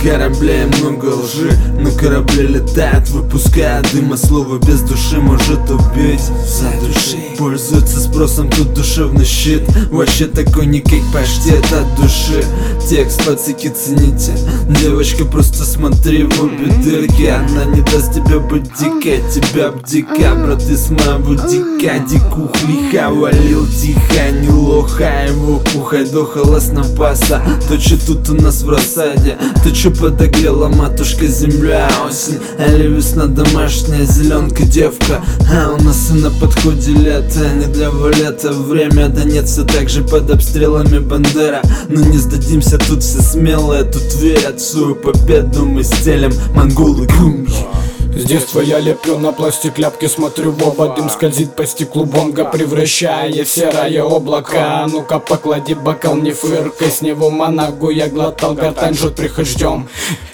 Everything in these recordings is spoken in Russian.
кораблей много лжи, но корабли летают, выпуская дыма. Слово без души может убить за души. Пользуется спросом тут душевный щит. Вообще такой не как паштет от души. Текст пацики цените. Девочка, просто смотри в обе дырки. Она не даст тебе быть дикой, тебя бдика. Брат из моего дика, дикух лиха. Валил тихо, не лоха. Его пухай дохала с напаса. То че тут у нас в рассаде, то че подогрела матушка земля. Осень или весна, домашняя зеленка девка. А у нас и на подходе лето, не для валета время. Да нет, все так же под обстрелами Бандера. Но не сдадимся, тут все смелые, тут верят в свою победу. Мы стелем монголы гумби. С детства я леплю на пластик ляпки, смотрю в оба. Дым скользит по стеклу бонга, превращая в серое облако. А ну-ка поклади бокал, не фыркай, с него манагу я глотал. Гортань жжет прихождем.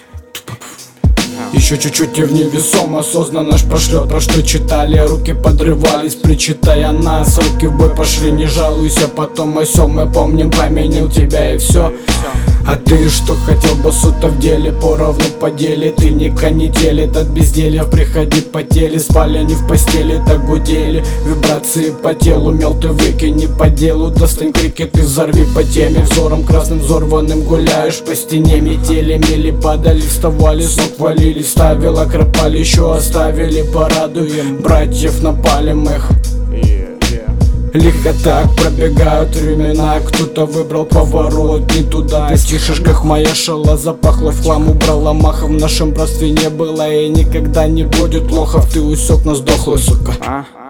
Еще чуть-чуть и в невесомо осознанно наш пошлет. Про что читали, руки подрывались, причитая нас. Руки в бой пошли, не жалуйся, потом о сём мы помним, поменял тебя и все. А ты что хотел, босу-то в деле, поровну по деле. Ты не канителит от безделья, приходи по теле. Спали они в постели, так гудели. Вибрации по телу, мел ты выкинь не по делу. Достань крики, ты взорви по теме. Взором красным взорванным гуляешь по стене. Метели, мели, падали, вставали, с ног валились. Ставила, кропали, еще оставили, порадуем. Братьев напалим их. Лихо так пробегают времена, кто-то выбрал поворот не туда. Ты в тишишках моя шала запахла, в хлам убрала маха. В нашем братстве не было и никогда не будет лохов. Ты усек нас дохлый, сука.